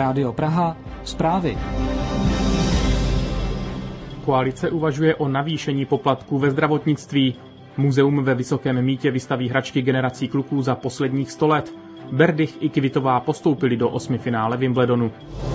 Rádio Praha, zprávy. Koalice uvažuje o navýšení poplatků ve zdravotnictví. Muzeum ve Vysokém Mýtě vystaví hračky generací kluků za posledních 100 let. Berdych i Kvitová postoupili do 8. finále Wimbledonu.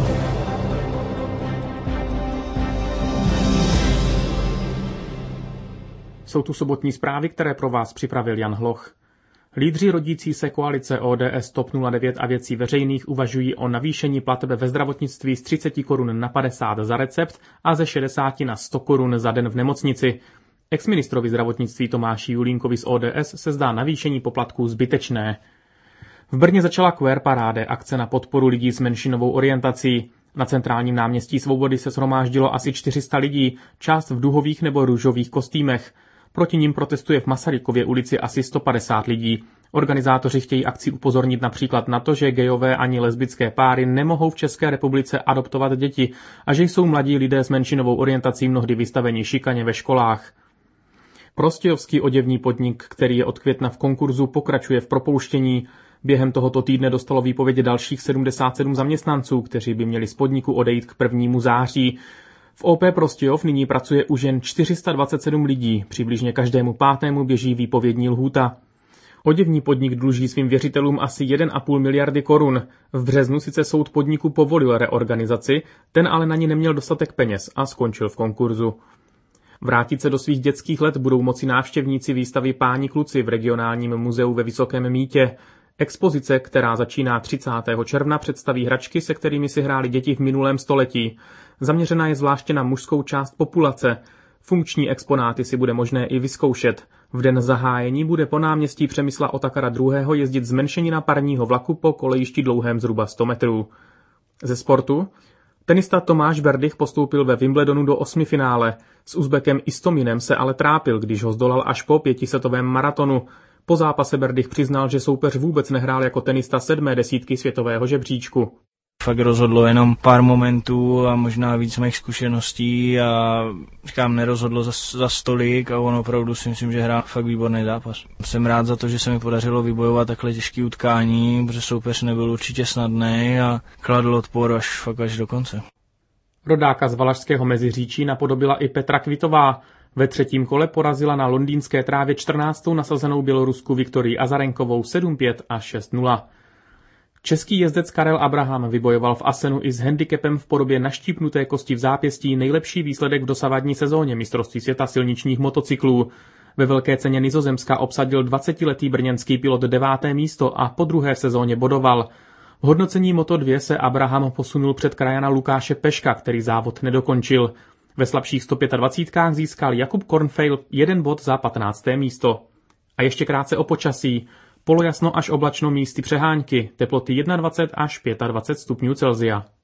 Jsou tu sobotní zprávy, které pro vás připravil Jan Hloch. Lídři rodící se koalice ODS, TOP 09 a Věcí veřejných uvažují o navýšení plateb ve zdravotnictví z 30 korun na 50 za recept a ze 60 na 100 korun za den v nemocnici. Exministrovi zdravotnictví Tomáši Julínkovi z ODS se zdá navýšení poplatků zbytečné. V Brně začala Queer paráde, akce na podporu lidí s menšinovou orientací. Na centrálním náměstí Svobody se shromáždilo asi 400 lidí, část v duhových nebo růžových kostýmech. Proti nim protestuje v Masarykově ulici asi 150 lidí. Organizátoři chtějí akci upozornit například na to, že gejové ani lesbické páry nemohou v České republice adoptovat děti a že jsou mladí lidé s menšinovou orientací mnohdy vystaveni šikaně ve školách. Prostějovský oděvní podnik, který je od května v konkurzu, pokračuje v propouštění. Během tohoto týdne dostalo výpověď dalších 77 zaměstnanců, kteří by měli z podniku odejít k 1. září. V OP Prostějov nyní pracuje už jen 427 lidí, přibližně každému 5. běží výpovědní lhůta. Oděvní podnik dluží svým věřitelům asi 1,5 miliardy korun. V březnu sice soud podniku povolil reorganizaci, ten ale na ní neměl dostatek peněz a skončil v konkurzu. Vrátit se do svých dětských let budou moci návštěvníci výstavy Páni kluci v regionálním muzeu ve Vysokém Mýtě. Expozice, která začíná 30. června, představí hračky, se kterými si hráli děti v minulém století. Zaměřena je zvláště na mužskou část populace. Funkční exponáty si bude možné i vyzkoušet. V den zahájení bude po náměstí Přemysla Otakara II. Jezdit zmenšenina parního vlaku po kolejišti dlouhém zhruba 100 metrů. Ze sportu? Tenista Tomáš Berdych postoupil ve Wimbledonu do 8. finále. S Uzbekem Istominem se ale trápil, když ho zdolal až po 5setovém maratonu. Po zápase Berdych přiznal, že soupeř vůbec nehrál jako tenista 7. desítky světového žebříčku. Fakt rozhodlo jenom pár momentů a možná víc mých zkušeností a říkám, nerozhodlo za stolik a on opravdu si myslím, že hrál fakt výborný zápas. Jsem rád za to, že se mi podařilo vybojovat takhle těžké utkání, protože soupeř nebyl určitě snadný a kladl odpor až do konce. Rodáka z Valašského Meziříčí napodobila i Petra Kvitová. Ve 3. kole porazila na londýnské trávě 14. nasazenou Bělorusku Viktorii Azarenkovou 7-5 a 6-0. Český jezdec Karel Abraham vybojoval v Assenu i s handicapem v podobě naštípnuté kosti v zápěstí nejlepší výsledek v dosavadní sezóně mistrovství světa silničních motocyklů. Ve velké ceně Nizozemska obsadil 20letý brněnský pilot 9. místo a po druhé sezóně bodoval. V hodnocení Moto2 se Abraham posunul před krajana Lukáše Peška, který závod nedokončil. Ve slabších 125kách získal Jakub Kornfeil 1 bod za 15. místo. A ještě krátce o počasí. Polojasno až oblačno místy přehánky, teploty 21 až 25 stupňů Celsia.